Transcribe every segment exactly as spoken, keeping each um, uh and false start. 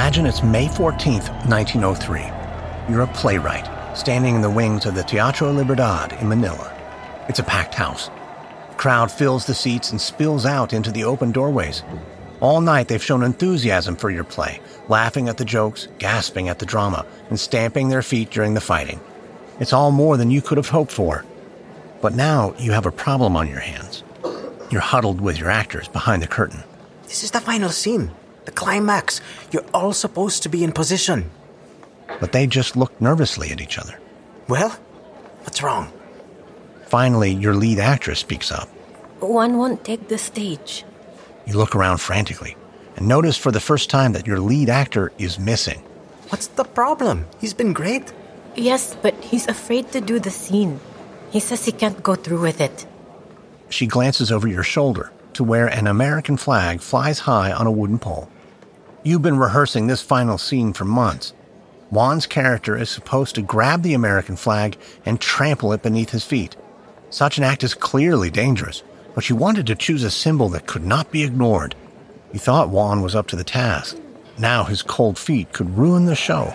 Imagine it's May fourteenth, nineteen oh three. You're a playwright, standing in the wings of the Teatro Libertad in Manila. It's a packed house. The crowd fills the seats and spills out into the open doorways. All night they've shown enthusiasm for your play, laughing at the jokes, gasping at the drama, and stamping their feet during the fighting. It's all more than you could have hoped for. But now you have a problem on your hands. You're huddled with your actors behind the curtain. This is the final scene. The climax. You're all supposed to be in position. But they just look nervously at each other. Well, what's wrong? Finally, your lead actress speaks up. Juan won't take the stage. You look around frantically and notice for the first time that your lead actor is missing. What's the problem? He's been great. Yes, but he's afraid to do the scene. He says he can't go through with it. She glances over your shoulder to where an American flag flies high on a wooden pole. You've been rehearsing this final scene for months. Juan's character is supposed to grab the American flag and trample it beneath his feet. Such an act is clearly dangerous, but you wanted to choose a symbol that could not be ignored. You thought Juan was up to the task. Now his cold feet could ruin the show.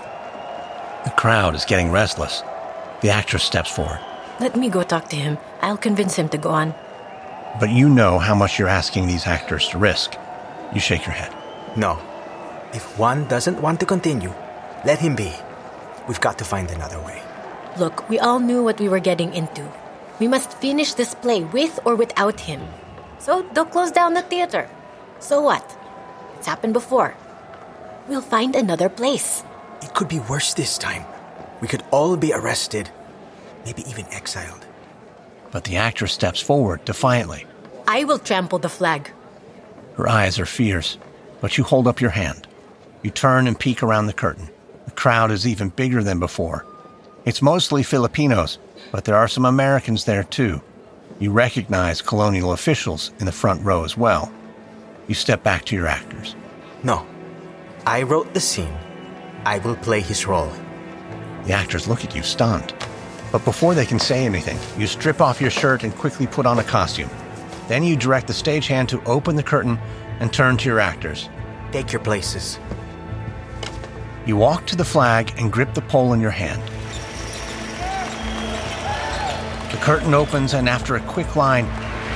The crowd is getting restless. The actress steps forward. Let me go talk to him. I'll convince him to go on. But you know how much you're asking these actors to risk. You shake your head. No. If Juan doesn't want to continue, let him be. We've got to find another way. Look, we all knew what we were getting into. We must finish this play with or without him. So they'll close down the theater. So what? It's happened before. We'll find another place. It could be worse this time. We could all be arrested, maybe even exiled. But the actress steps forward defiantly. I will trample the flag. Her eyes are fierce, but you hold up your hand. You turn and peek around the curtain. The crowd is even bigger than before. It's mostly Filipinos, but there are some Americans there too. You recognize colonial officials in the front row as well. You step back to your actors. No. I wrote the scene. I will play his role. The actors look at you, stunned. But before they can say anything, you strip off your shirt and quickly put on a costume. Then you direct the stagehand to open the curtain and turn to your actors. Take your places. You walk to the flag and grip the pole in your hand. The curtain opens, and after a quick line,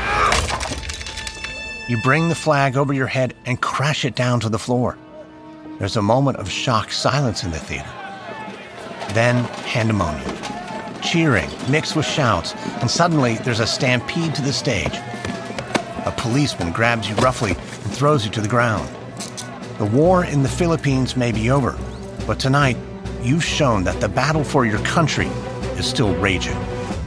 you bring the flag over your head and crash it down to the floor. There's a moment of shocked silence in the theater. Then pandemonium. Cheering, mixed with shouts, and suddenly there's a stampede to the stage. A policeman grabs you roughly and throws you to the ground. The war in the Philippines may be over, but tonight you've shown that the battle for your country is still raging.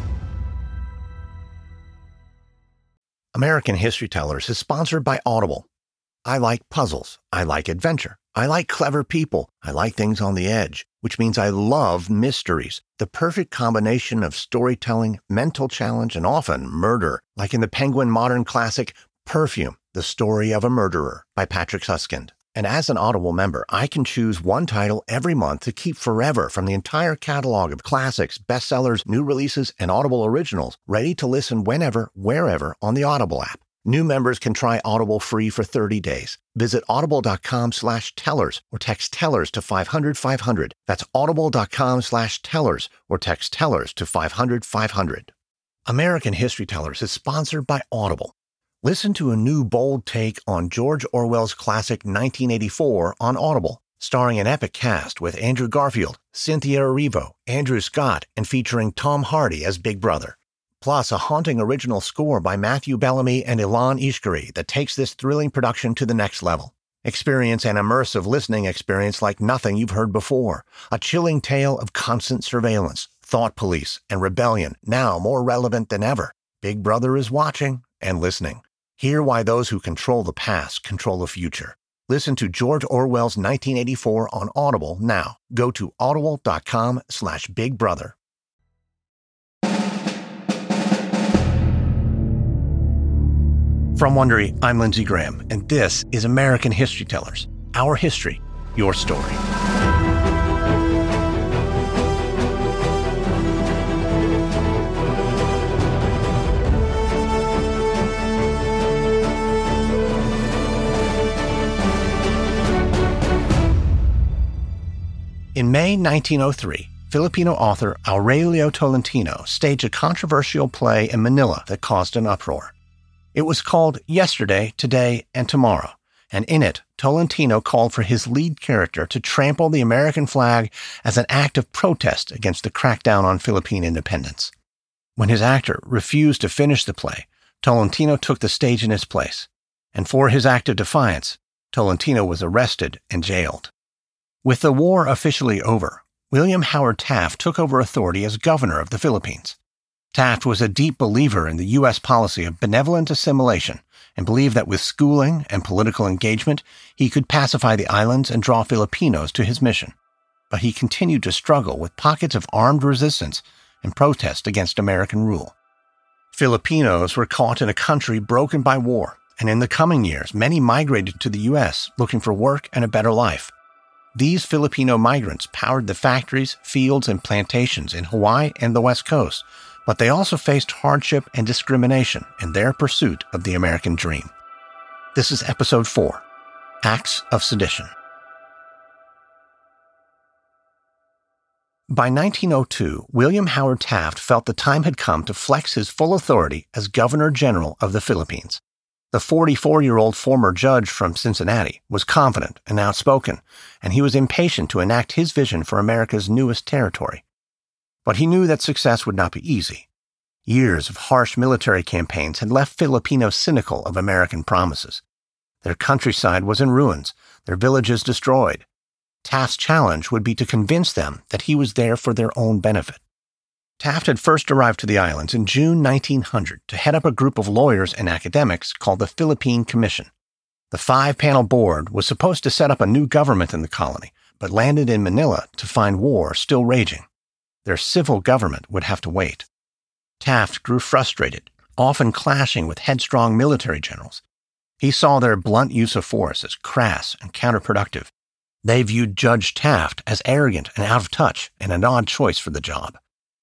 American History Tellers is sponsored by Audible. I like puzzles. I like adventure. I like clever people. I like things on the edge, which means I love mysteries. The perfect combination of storytelling, mental challenge, and often murder, like in the Penguin modern classic Perfume, The Story of a Murderer by Patrick Suskind. And as an Audible member, I can choose one title every month to keep forever from the entire catalog of classics, bestsellers, new releases, and Audible originals, ready to listen whenever, wherever on the Audible app. New members can try Audible free for thirty days. Visit audible.com slash tellers or text tellers to five hundred five hundred. That's audible.com slash tellers or text tellers to five hundred five hundred. American History Tellers is sponsored by Audible. Listen to a new bold take on George Orwell's classic nineteen eighty-four on Audible, starring an epic cast with Andrew Garfield, Cynthia Erivo, Andrew Scott, and featuring Tom Hardy as Big Brother. Plus, a haunting original score by Matthew Bellamy and Ilan Ishkari that takes this thrilling production to the next level. Experience an immersive listening experience like nothing you've heard before. A chilling tale of constant surveillance, thought police, and rebellion, now more relevant than ever. Big Brother is watching and listening. Hear why those who control the past control the future. Listen to George Orwell's nineteen eighty-four on Audible now. Go to audible.com slash Big Brother. From Wondery, I'm Lindsey Graham, and this is American History Tellers. Our history, your story. In May nineteen oh three, Filipino author Aurelio Tolentino staged a controversial play in Manila that caused an uproar. It was called Yesterday, Today, and Tomorrow, and in it, Tolentino called for his lead character to trample the American flag as an act of protest against the crackdown on Philippine independence. When his actor refused to finish the play, Tolentino took the stage in his place, and for his act of defiance, Tolentino was arrested and jailed. With the war officially over, William Howard Taft took over authority as governor of the Philippines. Taft was a deep believer in the U S policy of benevolent assimilation and believed that with schooling and political engagement, he could pacify the islands and draw Filipinos to his mission. But he continued to struggle with pockets of armed resistance and protest against American rule. Filipinos were caught in a country broken by war, and in the coming years, many migrated to the U S looking for work and a better life. These Filipino migrants powered the factories, fields, and plantations in Hawaii and the West Coast, but they also faced hardship and discrimination in their pursuit of the American dream. This is Episode four, Acts of Sedition. By nineteen oh two, William Howard Taft felt the time had come to flex his full authority as Governor General of the Philippines. The forty-four-year-old former judge from Cincinnati was confident and outspoken, and he was impatient to enact his vision for America's newest territory. But he knew that success would not be easy. Years of harsh military campaigns had left Filipinos cynical of American promises. Their countryside was in ruins, their villages destroyed. Taft's challenge would be to convince them that he was there for their own benefit. Taft had first arrived to the islands in June nineteen hundred to head up a group of lawyers and academics called the Philippine Commission. The five-panel board was supposed to set up a new government in the colony, but landed in Manila to find war still raging. Their civil government would have to wait. Taft grew frustrated, often clashing with headstrong military generals. He saw their blunt use of force as crass and counterproductive. They viewed Judge Taft as arrogant and out of touch and an odd choice for the job.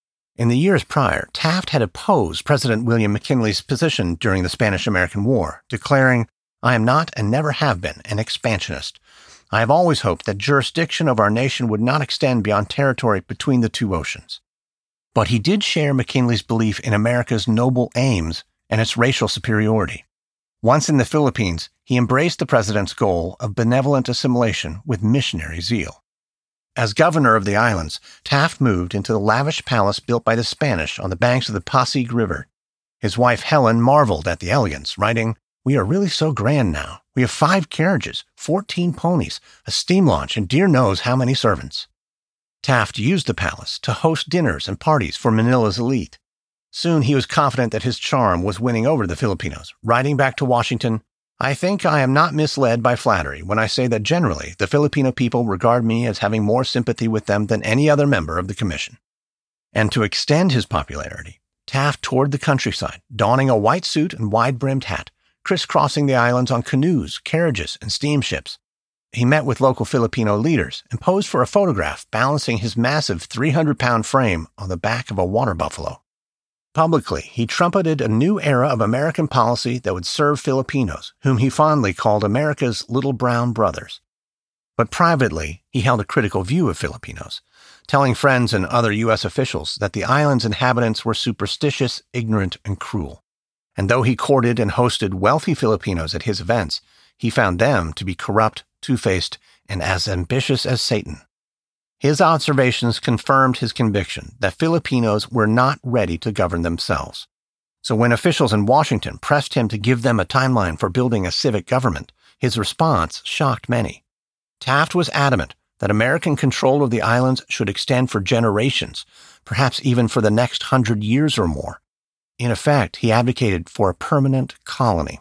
In the years prior, Taft had opposed President William McKinley's position during the Spanish-American War, declaring, "I am not and never have been an expansionist. I have always hoped that jurisdiction of our nation would not extend beyond territory between the two oceans." But he did share McKinley's belief in America's noble aims and its racial superiority. Once in the Philippines, he embraced the president's goal of benevolent assimilation with missionary zeal. As governor of the islands, Taft moved into the lavish palace built by the Spanish on the banks of the Pasig River. His wife Helen marveled at the elegance, writing, "We are really so grand now. We have five carriages, fourteen ponies, a steam launch, and dear knows how many servants." Taft used the palace to host dinners and parties for Manila's elite. Soon he was confident that his charm was winning over the Filipinos, writing back to Washington, "I think I am not misled by flattery when I say that generally the Filipino people regard me as having more sympathy with them than any other member of the commission." And to extend his popularity, Taft toured the countryside, donning a white suit and wide-brimmed hat, crisscrossing the islands on canoes, carriages, and steamships. He met with local Filipino leaders and posed for a photograph balancing his massive three hundred pound frame on the back of a water buffalo. Publicly, he trumpeted a new era of American policy that would serve Filipinos, whom he fondly called America's little brown brothers. But privately, he held a critical view of Filipinos, telling friends and other U S officials that the island's inhabitants were superstitious, ignorant, and cruel. And though he courted and hosted wealthy Filipinos at his events, he found them to be corrupt, two-faced, and as ambitious as Satan. His observations confirmed his conviction that Filipinos were not ready to govern themselves. So when officials in Washington pressed him to give them a timeline for building a civic government, his response shocked many. Taft was adamant that American control of the islands should extend for generations, perhaps even for the next hundred years or more. In effect, he advocated for a permanent colony.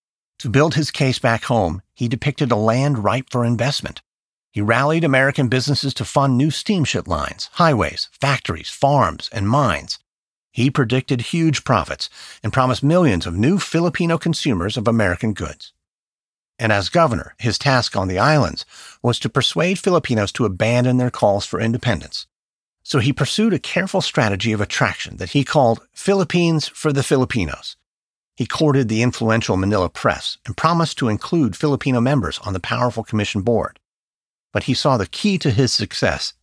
To build his case back home, he depicted a land ripe for investment. He rallied American businesses to fund new steamship lines, highways, factories, farms, and mines. He predicted huge profits and promised millions of new Filipino consumers of American goods. And as governor, his task on the islands was to persuade Filipinos to abandon their calls for independence. So he pursued a careful strategy of attraction that he called Philippines for the Filipinos. He courted the influential Manila press and promised to include Filipino members on the powerful commission board. But he saw the key to his success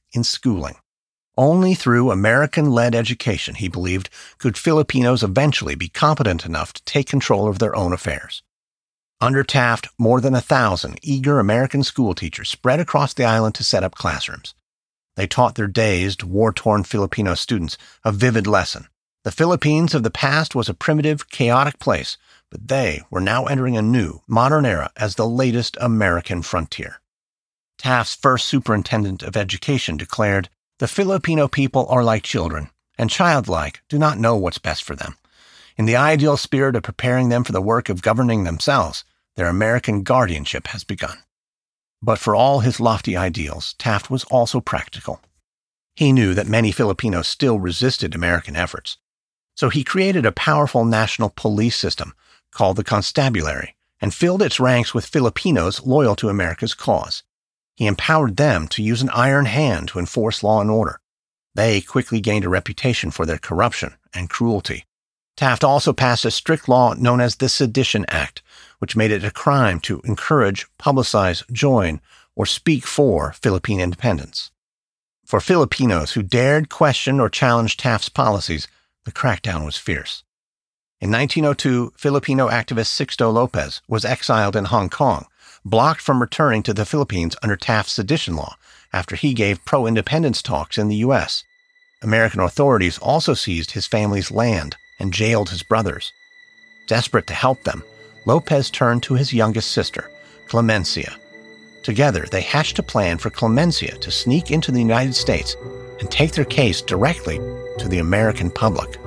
in schooling. Only through American-led education, he believed, could Filipinos eventually be competent enough to take control of their own affairs. Under Taft, more than a thousand eager American schoolteachers spread across the island to set up classrooms. They taught their dazed, war-torn Filipino students a vivid lesson. The Philippines of the past was a primitive, chaotic place, but they were now entering a new, modern era as the latest American frontier. Taft's first superintendent of education declared, "The Filipino people are like children, and childlike do not know what's best for them. In the ideal spirit of preparing them for the work of governing themselves, their American guardianship has begun." But for all his lofty ideals, Taft was also practical. He knew that many Filipinos still resisted American efforts, so he created a powerful national police system called the Constabulary and filled its ranks with Filipinos loyal to America's cause. He empowered them to use an iron hand to enforce law and order. They quickly gained a reputation for their corruption and cruelty. Taft also passed a strict law known as the Sedition Act, which made it a crime to encourage, publicize, join, or speak for Philippine independence. For Filipinos who dared question or challenge Taft's policies, the crackdown was fierce. In nineteen oh two, Filipino activist Sixto Lopez was exiled in Hong Kong, blocked from returning to the Philippines under Taft's sedition law after he gave pro-independence talks in the U S. American authorities also seized his family's land and jailed his brothers. Desperate to help them, Lopez turned to his youngest sister, Clemencia. Together, they hatched a plan for Clemencia to sneak into the United States and take their case directly to the American public.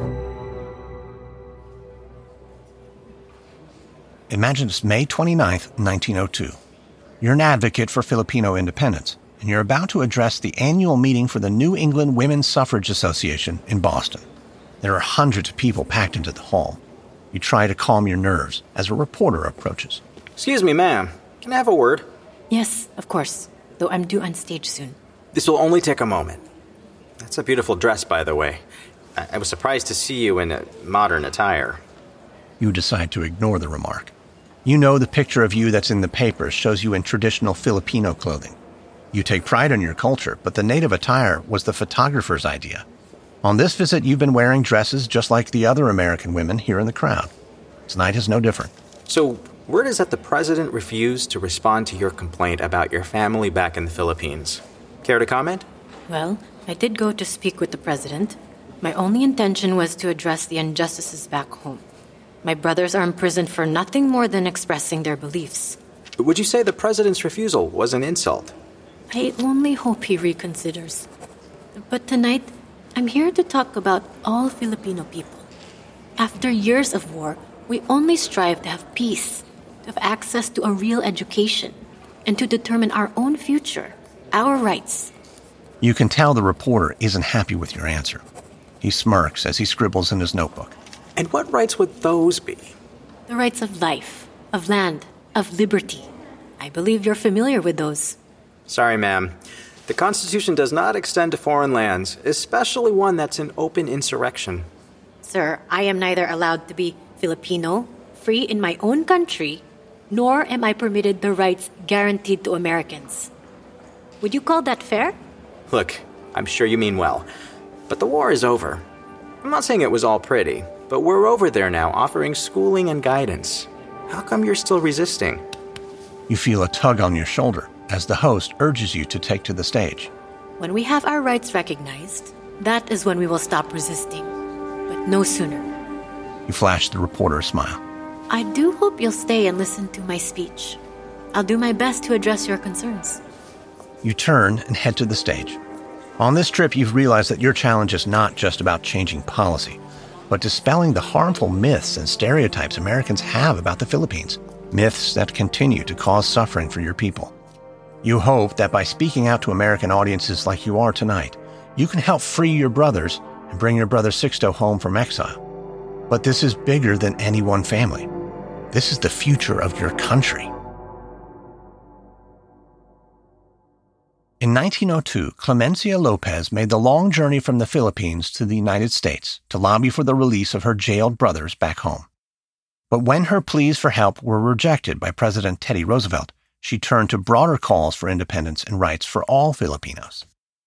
Imagine it's May twenty-ninth, nineteen oh two. You're an advocate for Filipino independence, and you're about to address the annual meeting for the New England Women's Suffrage Association in Boston. There are hundreds of people packed into the hall. You try to calm your nerves as a reporter approaches. Excuse me, ma'am. Can I have a word? Yes, of course, though I'm due on stage soon. This will only take a moment. That's a beautiful dress, by the way. I, I was surprised to see you in a modern attire. You decide to ignore the remark. You know the picture of you that's in the papers shows you in traditional Filipino clothing. You take pride in your culture, but the native attire was the photographer's idea. On this visit, you've been wearing dresses just like the other American women here in the crowd. Tonight is no different. So, word is that the president refused to respond to your complaint about your family back in the Philippines. Care to comment? Well, I did go to speak with the president. My only intention was to address the injustices back home. My brothers are imprisoned for nothing more than expressing their beliefs. Would you say the president's refusal was an insult? I only hope he reconsiders. But tonight, I'm here to talk about all Filipino people. After years of war, we only strive to have peace, to have access to a real education, and to determine our own future, our rights. You can tell the reporter isn't happy with your answer. He smirks as he scribbles in his notebook. And what rights would those be? The rights of life, of land, of liberty. I believe you're familiar with those. Sorry, ma'am. The Constitution does not extend to foreign lands, especially one that's in open insurrection. Sir, I am neither allowed to be Filipino, free in my own country, nor am I permitted the rights guaranteed to Americans. Would you call that fair? Look, I'm sure you mean well, but the war is over. I'm not saying it was all pretty, but we're over there now, offering schooling and guidance. How come you're still resisting? You feel a tug on your shoulder as the host urges you to take to the stage. When we have our rights recognized, that is when we will stop resisting, but no sooner. You flash the reporter a smile. I do hope you'll stay and listen to my speech. I'll do my best to address your concerns. You turn and head to the stage. On this trip, you've realized that your challenge is not just about changing policy, but dispelling the harmful myths and stereotypes Americans have about the Philippines, myths that continue to cause suffering for your people. You hope that by speaking out to American audiences like you are tonight, you can help free your brothers and bring your brother Sixto home from exile. But this is bigger than any one family. This is the future of your country. In nineteen oh two, Clemencia Lopez made the long journey from the Philippines to the United States to lobby for the release of her jailed brothers back home. But when her pleas for help were rejected by President Teddy Roosevelt, she turned to broader calls for independence and rights for all Filipinos.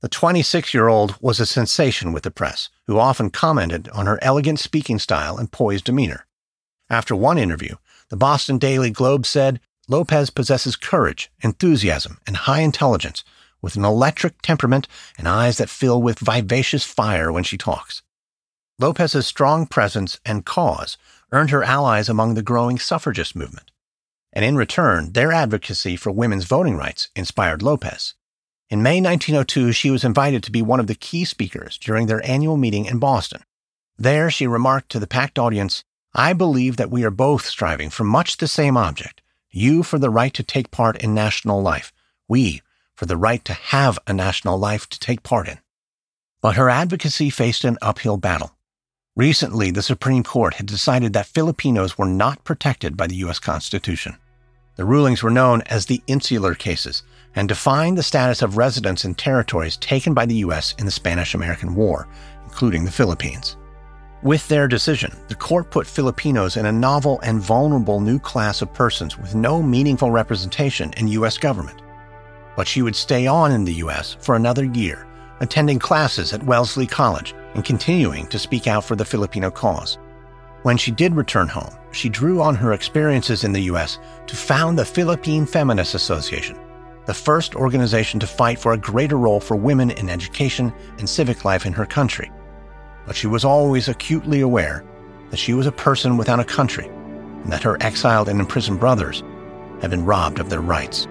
The twenty-six-year-old was a sensation with the press, who often commented on her elegant speaking style and poised demeanor. After one interview, the Boston Daily Globe said, "Lopez possesses courage, enthusiasm, and high intelligence, with an electric temperament and eyes that fill with vivacious fire when she talks." Lopez's strong presence and cause earned her allies among the growing suffragist movement. And in return, their advocacy for women's voting rights inspired Lopez. In May nineteen oh two, she was invited to be one of the key speakers during their annual meeting in Boston. There, she remarked to the packed audience, "I believe that we are both striving for much the same object, you for the right to take part in national life, we for the right to have a national life to take part in." But her advocacy faced an uphill battle. Recently, the Supreme Court had decided that Filipinos were not protected by the U S Constitution. The rulings were known as the Insular Cases and defined the status of residents in territories taken by the U S in the Spanish-American War, including the Philippines. With their decision, the court put Filipinos in a novel and vulnerable new class of persons with no meaningful representation in U S government. But she would stay on in the U S for another year, attending classes at Wellesley College and continuing to speak out for the Filipino cause. When she did return home, she drew on her experiences in the U S to found the Philippine Feminist Association, the first organization to fight for a greater role for women in education and civic life in her country. But she was always acutely aware that she was a person without a country and that her exiled and imprisoned brothers had been robbed of their rights.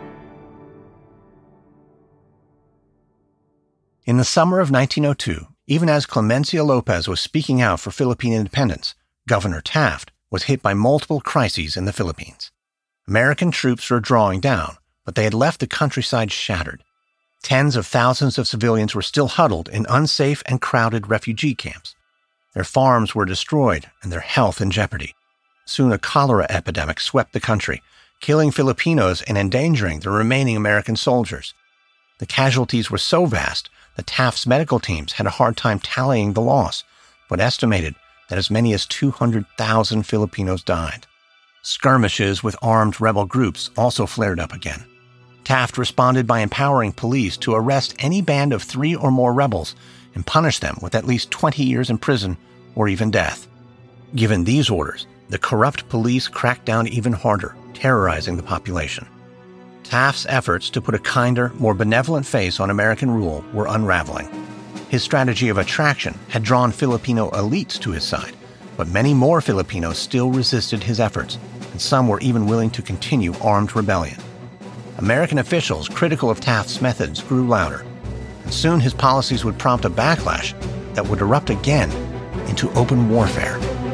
In the summer of nineteen oh two, even as Clemencia Lopez was speaking out for Philippine independence, Governor Taft was hit by multiple crises in the Philippines. American troops were drawing down, but they had left the countryside shattered. Tens of thousands of civilians were still huddled in unsafe and crowded refugee camps. Their farms were destroyed and their health in jeopardy. Soon a cholera epidemic swept the country, killing Filipinos and endangering the remaining American soldiers. The casualties were so vast that Taft's medical teams had a hard time tallying the loss, but estimated that as many as two hundred thousand Filipinos died. Skirmishes with armed rebel groups also flared up again. Taft responded by empowering police to arrest any band of three or more rebels and punish them with at least twenty years in prison or even death. Given these orders, the corrupt police cracked down even harder, terrorizing the population. Taft's efforts to put a kinder, more benevolent face on American rule were unraveling. His strategy of attraction had drawn Filipino elites to his side, but many more Filipinos still resisted his efforts, and some were even willing to continue armed rebellion. American officials critical of Taft's methods grew louder, and soon his policies would prompt a backlash that would erupt again into open warfare.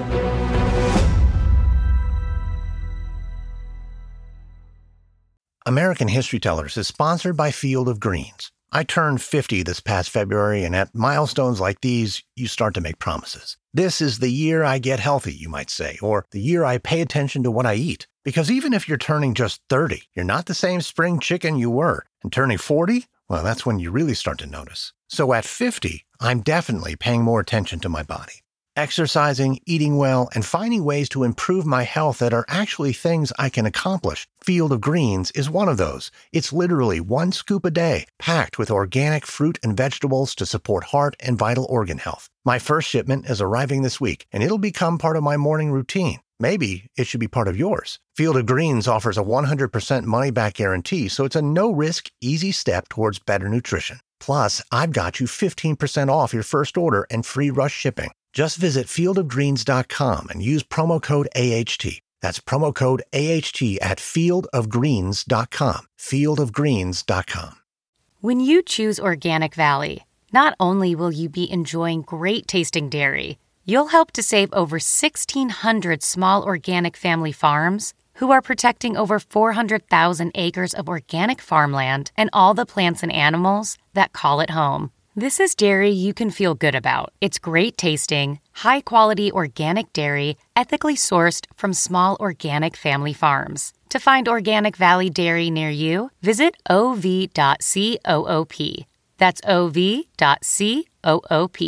American History Tellers is sponsored by Field of Greens. I turned fifty this past February, and at milestones like these, you start to make promises. This is the year I get healthy, you might say, or the year I pay attention to what I eat. Because even if you're turning just thirty, you're not the same spring chicken you were. And turning forty, well, that's when you really start to notice. So at fifty, I'm definitely paying more attention to my body. Exercising, eating well, and finding ways to improve my health that are actually things I can accomplish. Field of Greens is one of those. It's literally one scoop a day, packed with organic fruit and vegetables to support heart and vital organ health. My first shipment is arriving this week, and it'll become part of my morning routine. Maybe it should be part of yours. Field of Greens offers a one hundred percent money-back guarantee, so it's a no-risk, easy step towards better nutrition. Plus, I've got you fifteen percent off your first order and free rush shipping. Just visit field of greens dot com and use promo code A H T. That's promo code A H T at field of greens dot com. field of greens dot com. When you choose Organic Valley, not only will you be enjoying great-tasting dairy, you'll help to save over sixteen hundred small organic family farms who are protecting over four hundred thousand acres of organic farmland and all the plants and animals that call it home. This is dairy you can feel good about. It's great tasting, high-quality organic dairy, ethically sourced from small organic family farms. To find Organic Valley Dairy near you, visit O V dot coop. That's O V dot coop.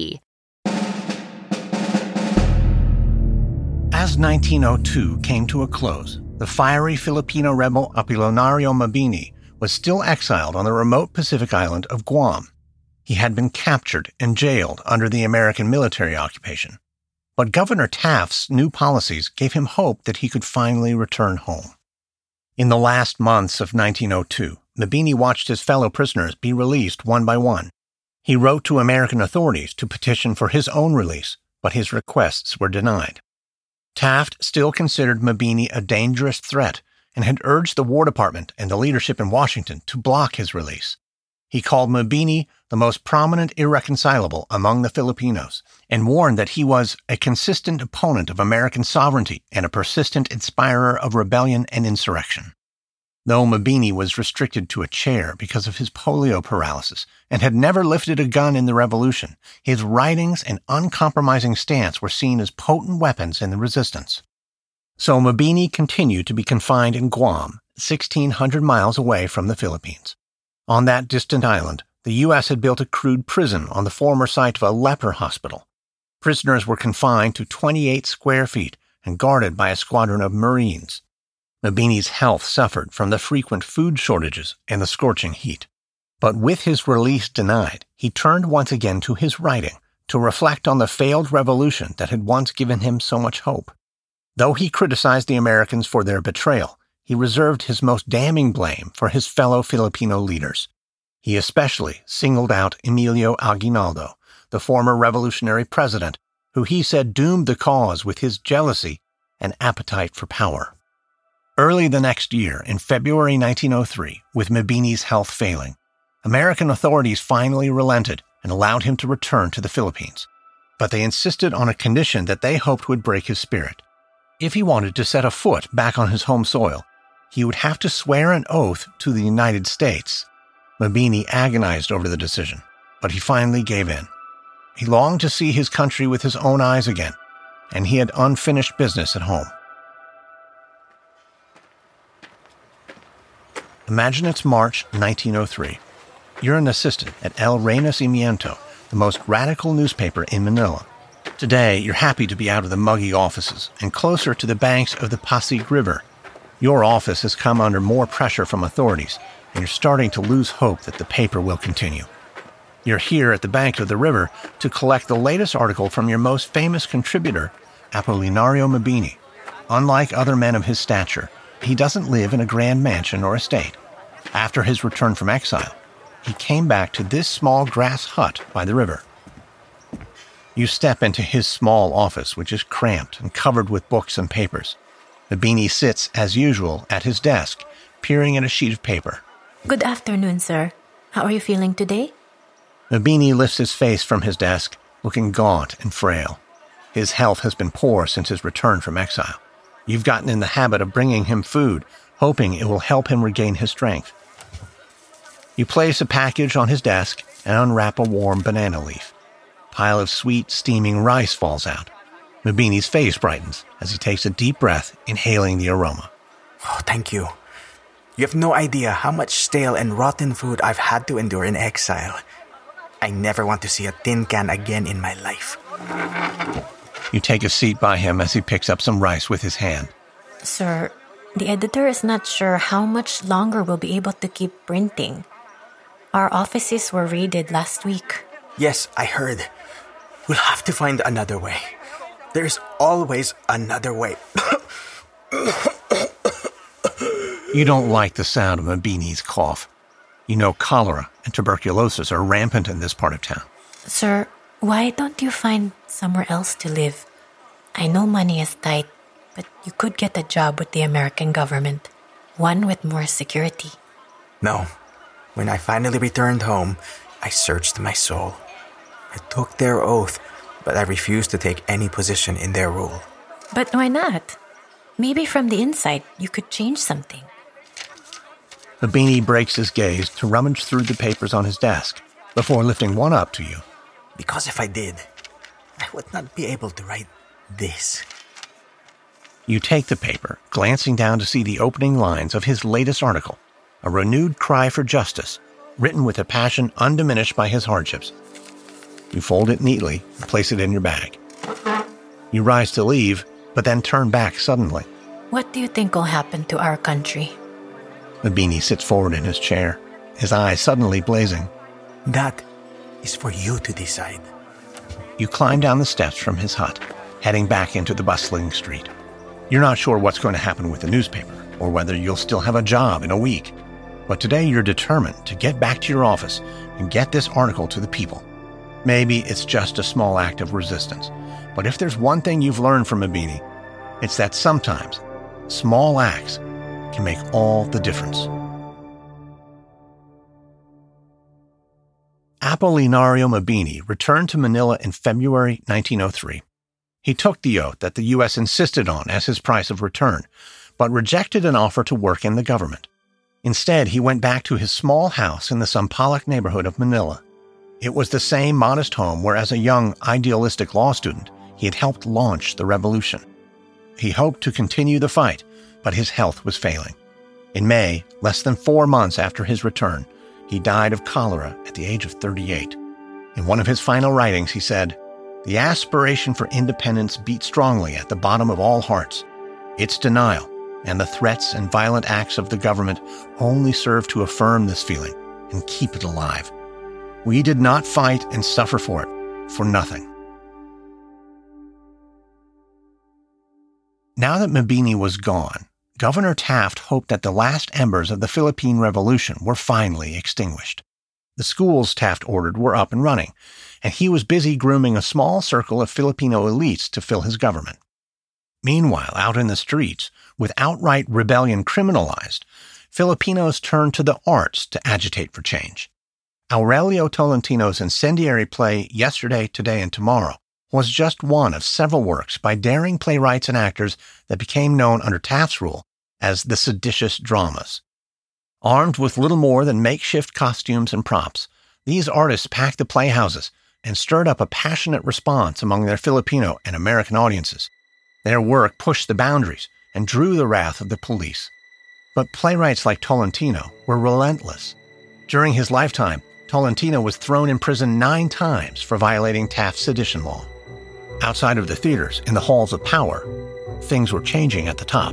As nineteen oh two came to a close, the fiery Filipino rebel Apollinario Mabini was still exiled on the remote Pacific island of Guam. He had been captured and jailed under the American military occupation. But Governor Taft's new policies gave him hope that he could finally return home. In the last months of nineteen oh two, Mabini watched his fellow prisoners be released one by one. He wrote to American authorities to petition for his own release, but his requests were denied. Taft still considered Mabini a dangerous threat and had urged the War Department and the leadership in Washington to block his release. He called Mabini the most prominent irreconcilable among the Filipinos and warned that he was a consistent opponent of American sovereignty and a persistent inspirer of rebellion and insurrection. Though Mabini was restricted to a chair because of his polio paralysis and had never lifted a gun in the revolution, his writings and uncompromising stance were seen as potent weapons in the resistance. So Mabini continued to be confined in Guam, sixteen hundred miles away from the Philippines. On that distant island, the U S had built a crude prison on the former site of a leper hospital. Prisoners were confined to twenty-eight square feet and guarded by a squadron of Marines. Mabini's health suffered from the frequent food shortages and the scorching heat. But with his release denied, he turned once again to his writing to reflect on the failed revolution that had once given him so much hope. Though he criticized the Americans for their betrayal, he reserved his most damning blame for his fellow Filipino leaders. He especially singled out Emilio Aguinaldo, the former revolutionary president, who he said doomed the cause with his jealousy and appetite for power. Early the next year, in February nineteen oh three, with Mabini's health failing, American authorities finally relented and allowed him to return to the Philippines. But they insisted on a condition that they hoped would break his spirit. If he wanted to set a foot back on his home soil, he would have to swear an oath to the United States. Mabini agonized over the decision, but he finally gave in. He longed to see his country with his own eyes again, and he had unfinished business at home. Imagine it's March nineteen oh three. You're an assistant at El Renacimiento, the most radical newspaper in Manila. Today, you're happy to be out of the muggy offices and closer to the banks of the Pasig River. Your office has come under more pressure from authorities, and you're starting to lose hope that the paper will continue. You're here at the bank of the river to collect the latest article from your most famous contributor, Apolinario Mabini. Unlike other men of his stature, he doesn't live in a grand mansion or estate. After his return from exile, he came back to this small grass hut by the river. You step into his small office, which is cramped and covered with books and papers. Mabini sits, as usual, at his desk, peering at a sheet of paper. Good afternoon, sir. How are you feeling today? Mabini lifts his face from his desk, looking gaunt and frail. His health has been poor since his return from exile. You've gotten in the habit of bringing him food, hoping it will help him regain his strength. You place a package on his desk and unwrap a warm banana leaf. A pile of sweet, steaming rice falls out. Mabini's face brightens as he takes a deep breath, inhaling the aroma. Oh, thank you. You have no idea how much stale and rotten food I've had to endure in exile. I never want to see a tin can again in my life. You take a seat by him as he picks up some rice with his hand. Sir, the editor is not sure how much longer we'll be able to keep printing. Our offices were raided last week. Yes, I heard. We'll have to find another way. There's always another way. You don't like the sound of Mabini's cough. You know cholera and tuberculosis are rampant in this part of town. Sir, why don't you find somewhere else to live? I know money is tight, but you could get a job with the American government. One with more security. No. When I finally returned home, I searched my soul. I took their oath, but I refused to take any position in their rule. But why not? Maybe from the inside, you could change something. Mabini breaks his gaze to rummage through the papers on his desk before lifting one up to you. Because if I did, I would not be able to write this. You take the paper, glancing down to see the opening lines of his latest article, a renewed cry for justice, written with a passion undiminished by his hardships. You fold it neatly and place it in your bag. You rise to leave, but then turn back suddenly. What do you think will happen to our country? Mabini sits forward in his chair, his eyes suddenly blazing. That is for you to decide. You climb down the steps from his hut, heading back into the bustling street. You're not sure what's going to happen with the newspaper, or whether you'll still have a job in a week. But today you're determined to get back to your office and get this article to the people. Maybe it's just a small act of resistance, but if there's one thing you've learned from Mabini, it's that sometimes small acts can make all the difference. Apolinario Mabini returned to Manila in February nineteen oh three. He took the oath that the U S insisted on as his price of return, but rejected an offer to work in the government. Instead, he went back to his small house in the Sampaloc neighborhood of Manila. It was the same modest home where, as a young, idealistic law student, he had helped launch the revolution. He hoped to continue the fight, but his health was failing. In May, less than four months after his return, he died of cholera at the age of thirty-eight. In one of his final writings, he said, "The aspiration for independence beat strongly at the bottom of all hearts. Its denial and the threats and violent acts of the government only serve to affirm this feeling and keep it alive. We did not fight and suffer for it, for nothing." Now that Mabini was gone, Governor Taft hoped that the last embers of the Philippine Revolution were finally extinguished. The schools Taft ordered were up and running, and he was busy grooming a small circle of Filipino elites to fill his government. Meanwhile, out in the streets, with outright rebellion criminalized, Filipinos turned to the arts to agitate for change. Aurelio Tolentino's incendiary play Yesterday, Today, and Tomorrow was just one of several works by daring playwrights and actors that became known under Taft's rule as the seditious dramas. Armed with little more than makeshift costumes and props, these artists packed the playhouses and stirred up a passionate response among their Filipino and American audiences. Their work pushed the boundaries and drew the wrath of the police. But playwrights like Tolentino were relentless. During his lifetime, Tolentino was thrown in prison nine times for violating Taft's sedition law. Outside of the theaters, in the halls of power, things were changing at the top.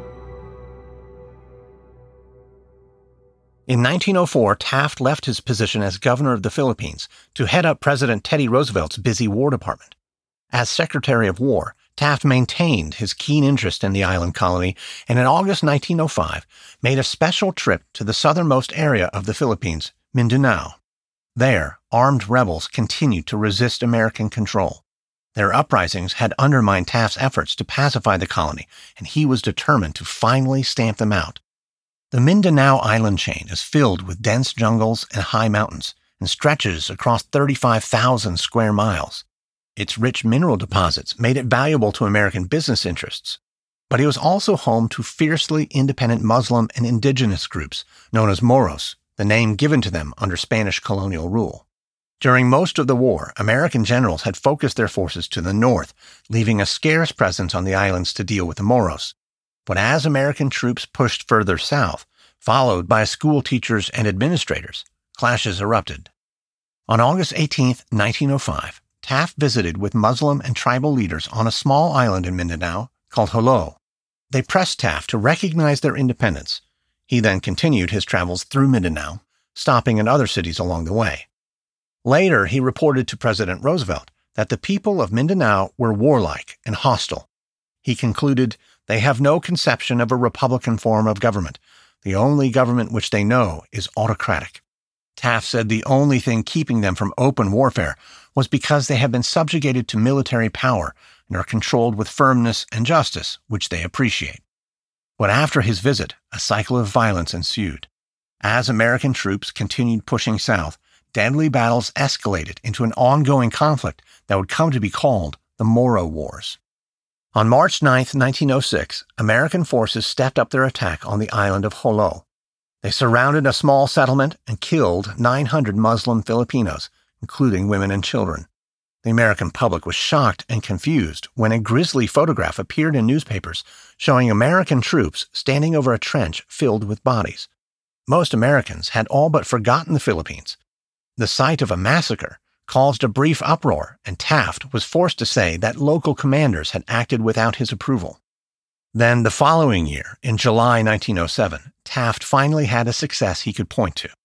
In nineteen oh four, Taft left his position as governor of the Philippines to head up President Teddy Roosevelt's busy War Department. As Secretary of War, Taft maintained his keen interest in the island colony and in August nineteen oh five made a special trip to the southernmost area of the Philippines, Mindanao. There, armed rebels continued to resist American control. Their uprisings had undermined Taft's efforts to pacify the colony, and he was determined to finally stamp them out. The Mindanao island chain is filled with dense jungles and high mountains and stretches across thirty-five thousand square miles. Its rich mineral deposits made it valuable to American business interests, but it was also home to fiercely independent Muslim and indigenous groups known as Moros, the name given to them under Spanish colonial rule. During most of the war, American generals had focused their forces to the north, leaving a scarce presence on the islands to deal with the Moros. But as American troops pushed further south, followed by school teachers and administrators, clashes erupted. On August eighteenth, nineteen oh five, Taft visited with Muslim and tribal leaders on a small island in Mindanao called Jolo. They pressed Taft to recognize their independence. He then continued his travels through Mindanao, stopping in other cities along the way. Later, he reported to President Roosevelt that the people of Mindanao were warlike and hostile. He concluded, "They have no conception of a republican form of government. The only government which they know is autocratic." Taft said the only thing keeping them from open warfare was because they have been subjugated to military power and are controlled with firmness and justice, which they appreciate. But after his visit, a cycle of violence ensued. As American troops continued pushing south, deadly battles escalated into an ongoing conflict that would come to be called the Moro Wars. On March ninth, nineteen oh six, American forces stepped up their attack on the island of Jolo. They surrounded a small settlement and killed nine hundred Muslim Filipinos, including women and children. The American public was shocked and confused when a grisly photograph appeared in newspapers showing American troops standing over a trench filled with bodies. Most Americans had all but forgotten the Philippines. The sight of a massacre caused a brief uproar, and Taft was forced to say that local commanders had acted without his approval. Then, the following year, in July nineteen oh seven, Taft finally had a success he could point to.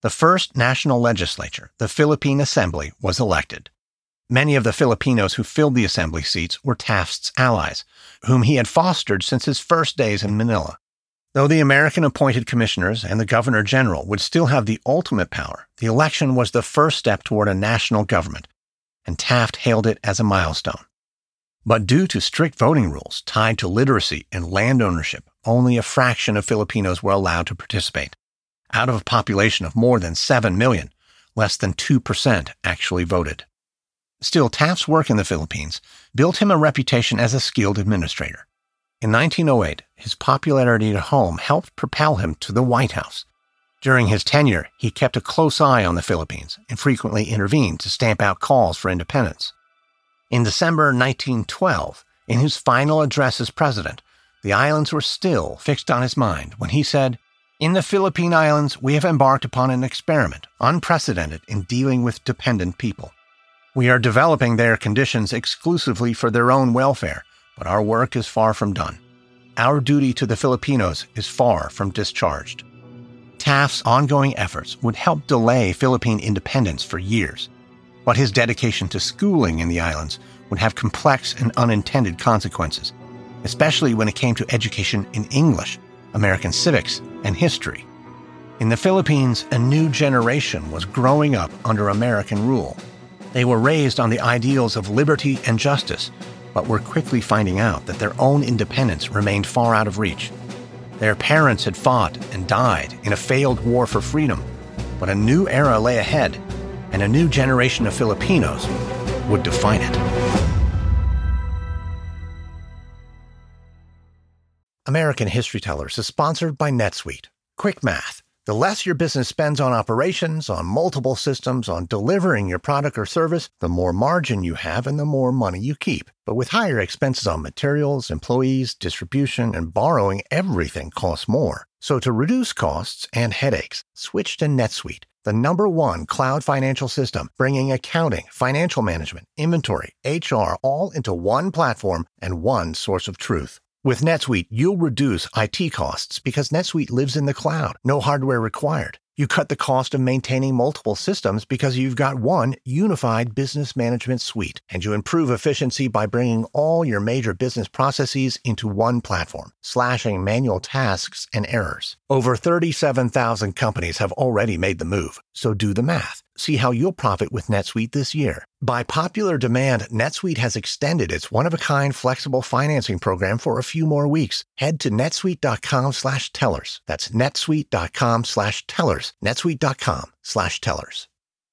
The first national legislature, the Philippine Assembly, was elected. Many of the Filipinos who filled the assembly seats were Taft's allies, whom he had fostered since his first days in Manila. Though the American-appointed commissioners and the governor-general would still have the ultimate power, the election was the first step toward a national government, and Taft hailed it as a milestone. But due to strict voting rules tied to literacy and land ownership, only a fraction of Filipinos were allowed to participate. Out of a population of more than seven million, less than two percent actually voted. Still, Taft's work in the Philippines built him a reputation as a skilled administrator. In nineteen oh eight, his popularity at home helped propel him to the White House. During his tenure, he kept a close eye on the Philippines and frequently intervened to stamp out calls for independence. In December nineteen twelve, in his final address as president, the islands were still fixed on his mind when he said, "In the Philippine Islands, we have embarked upon an experiment unprecedented in dealing with dependent people. We are developing their conditions exclusively for their own welfare, but our work is far from done. Our duty to the Filipinos is far from discharged." Taft's ongoing efforts would help delay Philippine independence for years, but his dedication to schooling in the islands would have complex and unintended consequences, especially when it came to education in English, American civics, and history. In the Philippines, a new generation was growing up under American rule. They were raised on the ideals of liberty and justice, but were quickly finding out that their own independence remained far out of reach. Their parents had fought and died in a failed war for freedom, but a new era lay ahead, and a new generation of Filipinos would define it. American History Tellers is sponsored by NetSuite. Quick math. The less your business spends on operations, on multiple systems, on delivering your product or service, the more margin you have and the more money you keep. But with higher expenses on materials, employees, distribution, and borrowing, everything costs more. So to reduce costs and headaches, switch to NetSuite, the number one cloud financial system, bringing accounting, financial management, inventory, H R, all into one platform and one source of truth. With NetSuite, you'll reduce I T costs because NetSuite lives in the cloud, no hardware required. You cut the cost of maintaining multiple systems because you've got one unified business management suite, and you improve efficiency by bringing all your major business processes into one platform, slashing manual tasks and errors. Over thirty-seven thousand companies have already made the move, so do the math. See how you'll profit with NetSuite this year. By popular demand, NetSuite has extended its one-of-a-kind flexible financing program for a few more weeks. Head to netsuite.com slash tellers. That's netsuite.com slash tellers. netsuite.com slash tellers.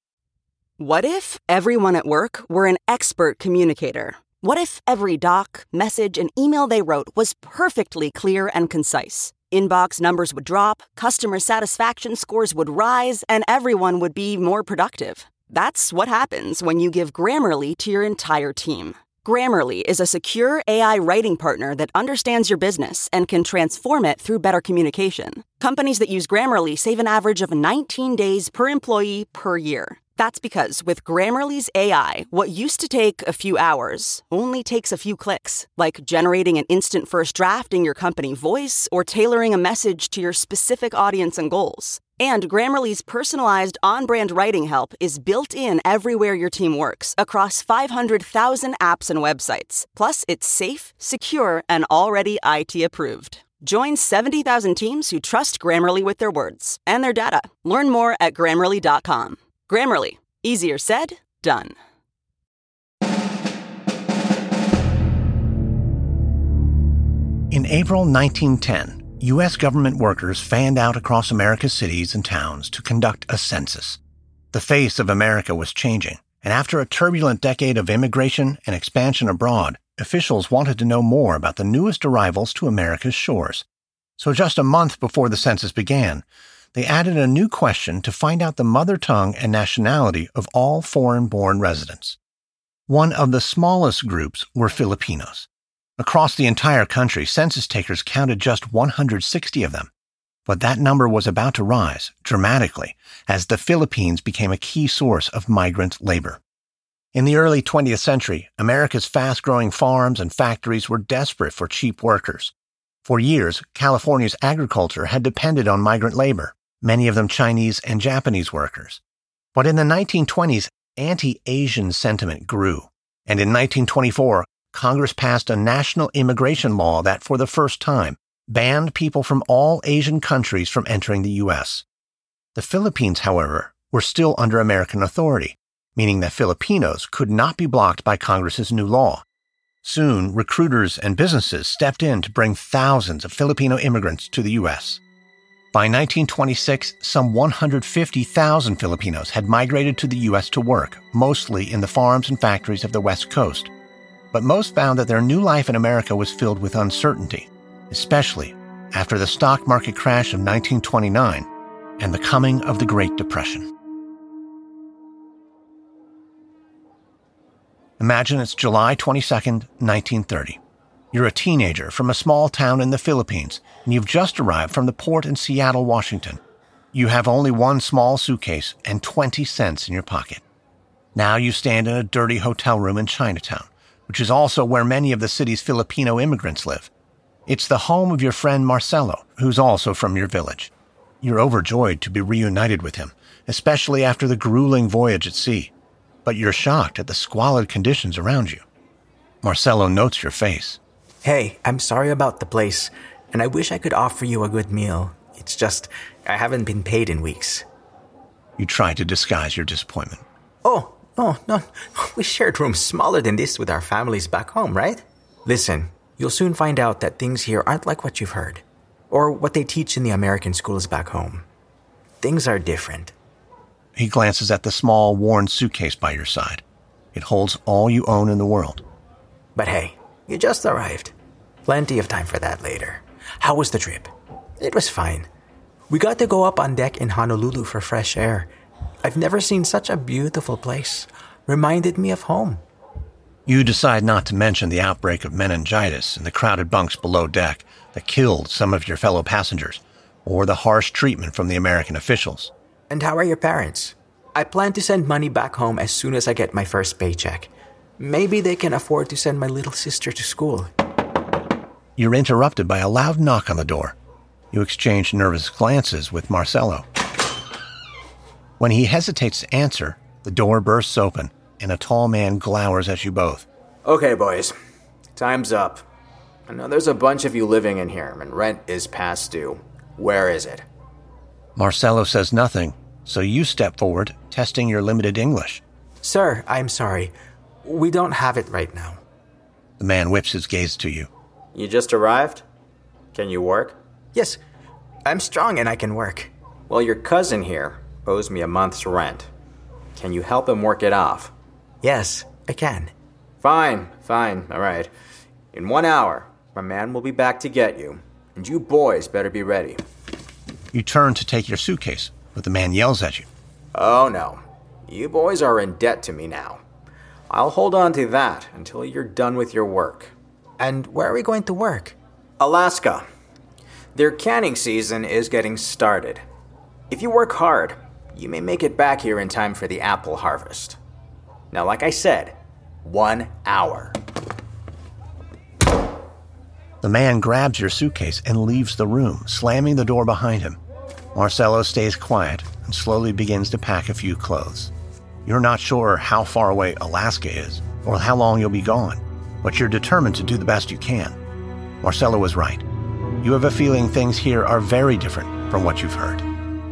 What if everyone at work were an expert communicator? What if every doc, message, and email they wrote was perfectly clear and concise? Inbox numbers would drop, customer satisfaction scores would rise, and everyone would be more productive. That's what happens when you give Grammarly to your entire team. Grammarly is a secure A I writing partner that understands your business and can transform it through better communication. Companies that use Grammarly save an average of nineteen days per employee per year. That's because with Grammarly's A I, what used to take a few hours only takes a few clicks, like generating an instant first draft in your company voice or tailoring a message to your specific audience and goals. And Grammarly's personalized on-brand writing help is built in everywhere your team works, across five hundred thousand apps and websites. Plus, it's safe, secure, and already I T approved. Join seventy thousand teams who trust Grammarly with their words and their data. Learn more at Grammarly dot com. Grammarly. Easier said, done. In April nineteen ten, U S government workers fanned out across America's cities and towns to conduct a census. The face of America was changing, and after a turbulent decade of immigration and expansion abroad, officials wanted to know more about the newest arrivals to America's shores. So just a month before the census began, they added a new question to find out the mother tongue and nationality of all foreign-born residents. One of the smallest groups were Filipinos. Across the entire country, census takers counted just one hundred sixty of them. But that number was about to rise dramatically as the Philippines became a key source of migrant labor. In the early twentieth century, America's fast-growing farms and factories were desperate for cheap workers. For years, California's agriculture had depended on migrant labor. many of them Chinese and Japanese workers. But in the nineteen twenties, anti-Asian sentiment grew, and in nineteen twenty-four, Congress passed a national immigration law that, for the first time, banned people from all Asian countries from entering the U S. The Philippines, however, were still under American authority, meaning that Filipinos could not be blocked by Congress's new law. Soon, recruiters and businesses stepped in to bring thousands of Filipino immigrants to the U S. By nineteen twenty-six, some one hundred fifty thousand Filipinos had migrated to the U S to work, mostly in the farms and factories of the West Coast. But most found that their new life in America was filled with uncertainty, especially after the stock market crash of nineteen twenty-nine and the coming of the Great Depression. Imagine it's July twenty-second, nineteen thirty. You're a teenager from a small town in the Philippines, and you've just arrived from the port in Seattle, Washington. You have only one small suitcase and twenty cents in your pocket. Now you stand in a dirty hotel room in Chinatown, which is also where many of the city's Filipino immigrants live. It's the home of your friend Marcelo, who's also from your village. You're overjoyed to be reunited with him, especially after the grueling voyage at sea. But you're shocked at the squalid conditions around you. Marcelo notes your face. Hey, I'm sorry about the place, and I wish I could offer you a good meal. It's just, I haven't been paid in weeks. You try to disguise your disappointment. Oh, no, no, we shared rooms smaller than this with our families back home, right? Listen, you'll soon find out that things here aren't like what you've heard, or what they teach in the American schools back home. Things are different. He glances at the small, worn suitcase by your side. It holds all you own in the world. But hey, you just arrived. Plenty of time for that later. How was the trip? It was fine. We got to go up on deck in Honolulu for fresh air. I've never seen such a beautiful place. Reminded me of home. You decide not to mention the outbreak of meningitis in the crowded bunks below deck that killed some of your fellow passengers, or the harsh treatment from the American officials. And how are your parents? I plan to send money back home as soon as I get my first paycheck. Maybe they can afford to send my little sister to school. You're interrupted by a loud knock on the door. You exchange nervous glances with Marcelo. When he hesitates to answer, the door bursts open, and a tall man glowers at you both. Okay, boys. Time's up. I know there's a bunch of you living in here, and rent is past due. Where is it? Marcelo says nothing, so you step forward, testing your limited English. Sir, I'm sorry. We don't have it right now. The man whips his gaze to you. You just arrived? Can you work? Yes, I'm strong and I can work. Well, your cousin here owes me a month's rent. Can you help him work it off? Yes, I can. Fine, fine, all right. In one hour, my man will be back to get you, and you boys better be ready. You turn to take your suitcase, but the man yells at you. Oh no, you boys are in debt to me now. I'll hold on to that until you're done with your work. And where are we going to work? Alaska. Their canning season is getting started. If you work hard, you may make it back here in time for the apple harvest. Now, like I said, one hour. The man grabs your suitcase and leaves the room, slamming the door behind him. Marcelo stays quiet and slowly begins to pack a few clothes. You're not sure how far away Alaska is or how long you'll be gone, but you're determined to do the best you can. Marcelo was right. You have a feeling things here are very different from what you've heard.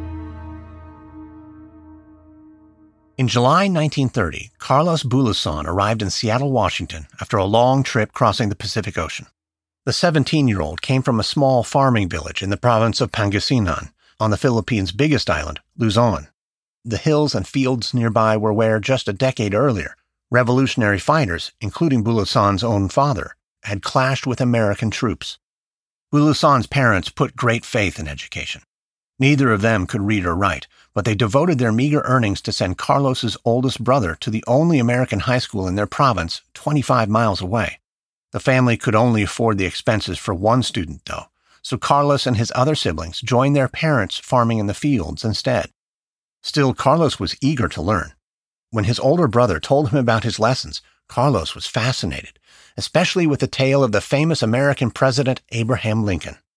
In July nineteen thirty, Carlos Bulosan arrived in Seattle, Washington after a long trip crossing the Pacific Ocean. The seventeen-year-old came from a small farming village in the province of Pangasinan, on the Philippines' biggest island, Luzon. The hills and fields nearby were where, just a decade earlier, revolutionary fighters, including Bulosan's own father, had clashed with American troops. Bulosan's parents put great faith in education. Neither of them could read or write, but they devoted their meager earnings to send Carlos's oldest brother to the only American high school in their province, twenty-five miles away. The family could only afford the expenses for one student, though, so Carlos and his other siblings joined their parents farming in the fields instead. Still, Carlos was eager to learn. When his older brother told him about his lessons, Carlos was fascinated, especially with the tale of the famous American president Abraham Lincoln.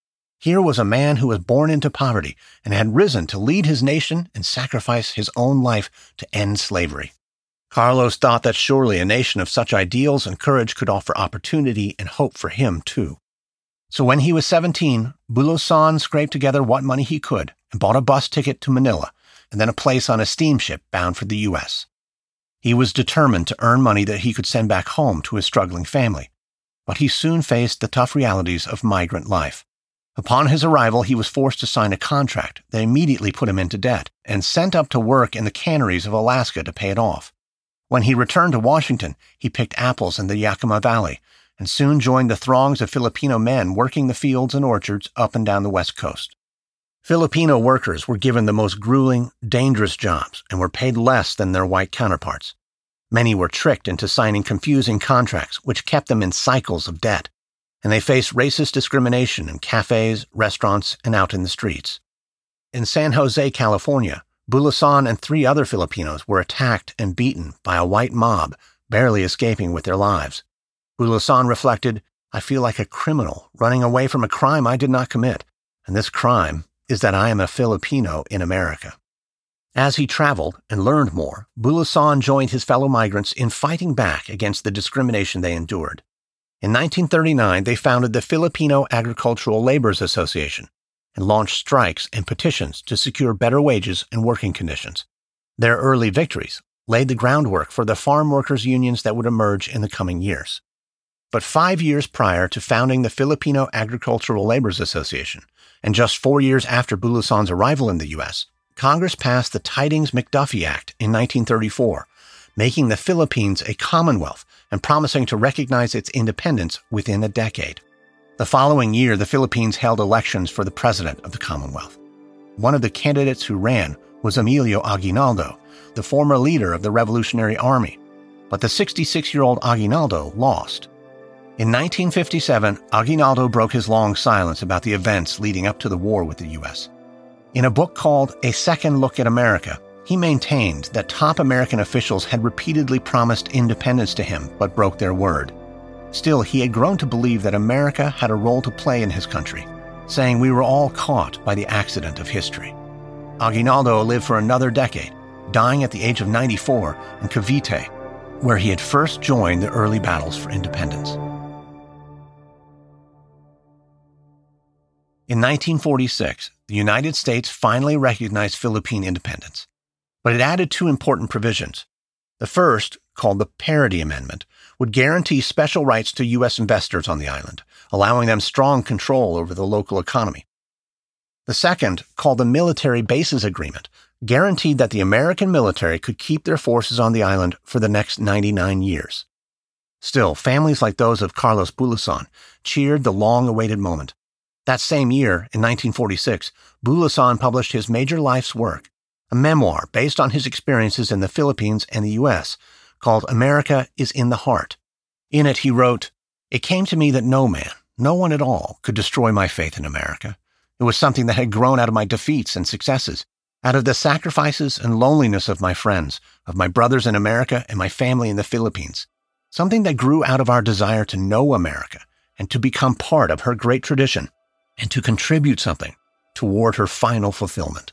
Here was a man who was born into poverty and had risen to lead his nation and sacrifice his own life to end slavery. Carlos thought that surely a nation of such ideals and courage could offer opportunity and hope for him, too. So when he was seventeen, Bulosan scraped together what money he could and bought a bus ticket to Manila and then a place on a steamship bound for the U S. He was determined to earn money that he could send back home to his struggling family, but he soon faced the tough realities of migrant life. Upon his arrival, he was forced to sign a contract that immediately put him into debt and sent up to work in the canneries of Alaska to pay it off. When he returned to Washington, he picked apples in the Yakima Valley and soon joined the throngs of Filipino men working the fields and orchards up and down the West Coast. Filipino workers were given the most grueling, dangerous jobs and were paid less than their white counterparts. Many were tricked into signing confusing contracts, which kept them in cycles of debt, and they faced racist discrimination in cafes, restaurants, and out in the streets. In San Jose, California, Bulosan and three other Filipinos were attacked and beaten by a white mob, barely escaping with their lives. Bulosan reflected, "I feel like a criminal running away from a crime I did not commit, and this crime is that I am a Filipino in America." As he traveled and learned more, Bulosan joined his fellow migrants in fighting back against the discrimination they endured. In nineteen thirty-nine, they founded the Filipino Agricultural Laborers Association and launched strikes and petitions to secure better wages and working conditions. Their early victories laid the groundwork for the farm workers' unions that would emerge in the coming years. But five years prior to founding the Filipino Agricultural Laborers Association, and just four years after Bulosan's arrival in the U S, Congress passed the Tydings-McDuffie Act in nineteen thirty-four, making the Philippines a commonwealth and promising to recognize its independence within a decade. The following year, the Philippines held elections for the president of the Commonwealth. One of the candidates who ran was Emilio Aguinaldo, the former leader of the Revolutionary Army, but the sixty-six-year-old Aguinaldo lost. In nineteen fifty-seven, Aguinaldo broke his long silence about the events leading up to the war with the U S. In a book called A Second Look at America, he maintained that top American officials had repeatedly promised independence to him but broke their word. Still, he had grown to believe that America had a role to play in his country, saying we were all caught by the accident of history. Aguinaldo lived for another decade, dying at the age of ninety-four in Cavite, where he had first joined the early battles for independence. In nineteen forty-six, the United States finally recognized Philippine independence, but it added two important provisions. The first, called the Parity Amendment, would guarantee special rights to U S investors on the island, allowing them strong control over the local economy. The second, called the Military Bases Agreement, guaranteed that the American military could keep their forces on the island for the next ninety-nine years. Still, families like those of Carlos Bulosan cheered the long-awaited moment. That same year, in nineteen forty-six, Bulosan published his major life's work, a memoir based on his experiences in the Philippines and the U S, called America is in the Heart. In it, he wrote, "It came to me that no man, no one at all, could destroy my faith in America. It was something that had grown out of my defeats and successes, out of the sacrifices and loneliness of my friends, of my brothers in America and my family in the Philippines, something that grew out of our desire to know America and to become part of her great tradition and to contribute something toward her final fulfillment."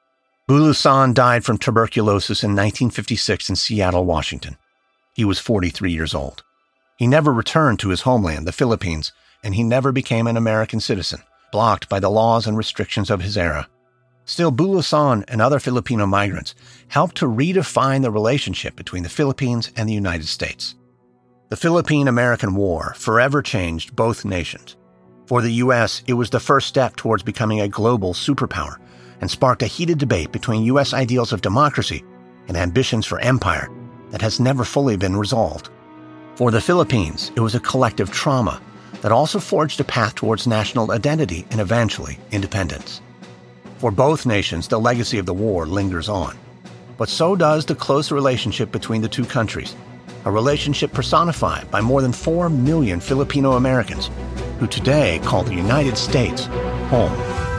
Bulosan died from tuberculosis in nineteen fifty-six in Seattle, Washington. He was forty-three years old. He never returned to his homeland, the Philippines, and he never became an American citizen, blocked by the laws and restrictions of his era. Still, Bulosan and other Filipino migrants helped to redefine the relationship between the Philippines and the United States. The Philippine-American War forever changed both nations. For the U S, it was the first step towards becoming a global superpower and sparked a heated debate between U S ideals of democracy and ambitions for empire that has never fully been resolved. For the Philippines, it was a collective trauma that also forged a path towards national identity and eventually independence. For both nations, the legacy of the war lingers on. But so does the close relationship between the two countries, a relationship personified by more than four million Filipino Americans who today call the United States home.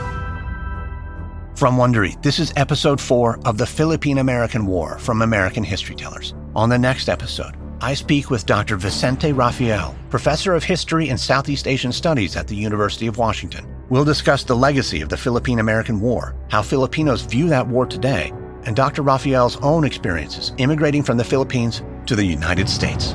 From Wondery, this is episode four of the Philippine-American War from American History Tellers. On the next episode, I speak with Doctor Vicente Rafael, professor of history and Southeast Asian studies at the University of Washington. We'll discuss the legacy of the Philippine-American War, how Filipinos view that war today, and Doctor Rafael's own experiences immigrating from the Philippines to the United States.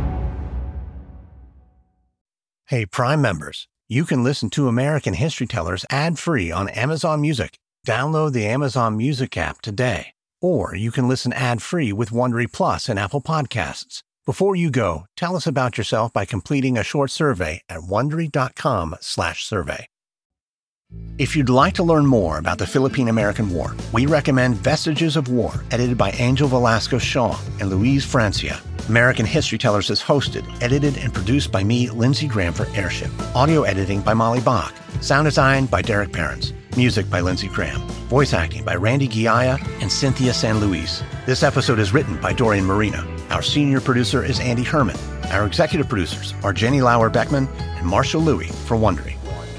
Hey, Prime members, you can listen to American History Tellers ad-free on Amazon Music. Download the Amazon Music app today. Or you can listen ad-free with Wondery Plus and Apple Podcasts. Before you go, tell us about yourself by completing a short survey at Wondery.com slash survey. If you'd like to learn more about the Philippine-American War, we recommend Vestiges of War, edited by Angel Velasco Shaw and Louise Francia. American History Tellers is hosted, edited, and produced by me, Lindsey Graham, for Airship. Audio editing by Molly Bach. Sound design by Derek Behrens. Music by Lindsey Graham. Voice acting by Randy Guiaya and Cynthia San Luis. This episode is written by Dorian Marino. Our senior producer is Andy Herman. Our executive producers are Jenny Lauer Beckman and Marshall Louie for Wondery.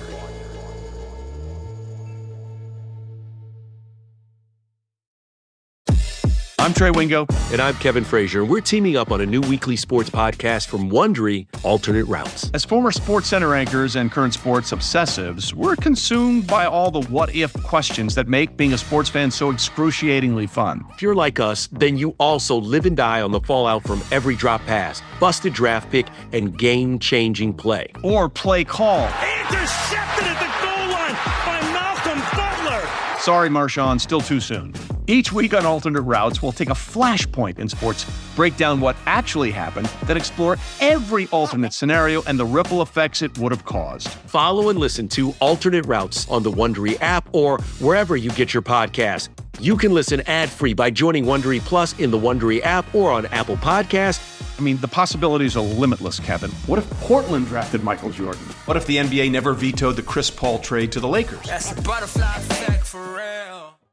I'm Trey Wingo. And I'm Kevin Frazier. We're teaming up on a new weekly sports podcast from Wondery, Alternate Routes. As former SportsCenter anchors and current sports obsessives, we're consumed by all the what-if questions that make being a sports fan so excruciatingly fun. If you're like us, then you also live and die on the fallout from every drop pass, busted draft pick, and game-changing play. Or play call. Intercepted at the goal line by Malcolm Butler. Sorry, Marshawn, still too soon. Each week on Alternate Routes, we'll take a flashpoint in sports, break down what actually happened, then explore every alternate scenario and the ripple effects it would have caused. Follow and listen to Alternate Routes on the Wondery app or wherever you get your podcasts. You can listen ad-free by joining Wondery Plus in the Wondery app or on Apple Podcasts. I mean, the possibilities are limitless, Kevin. What if Portland drafted Michael Jordan? What if the N B A never vetoed the Chris Paul trade to the Lakers? That's the butterfly effect for real.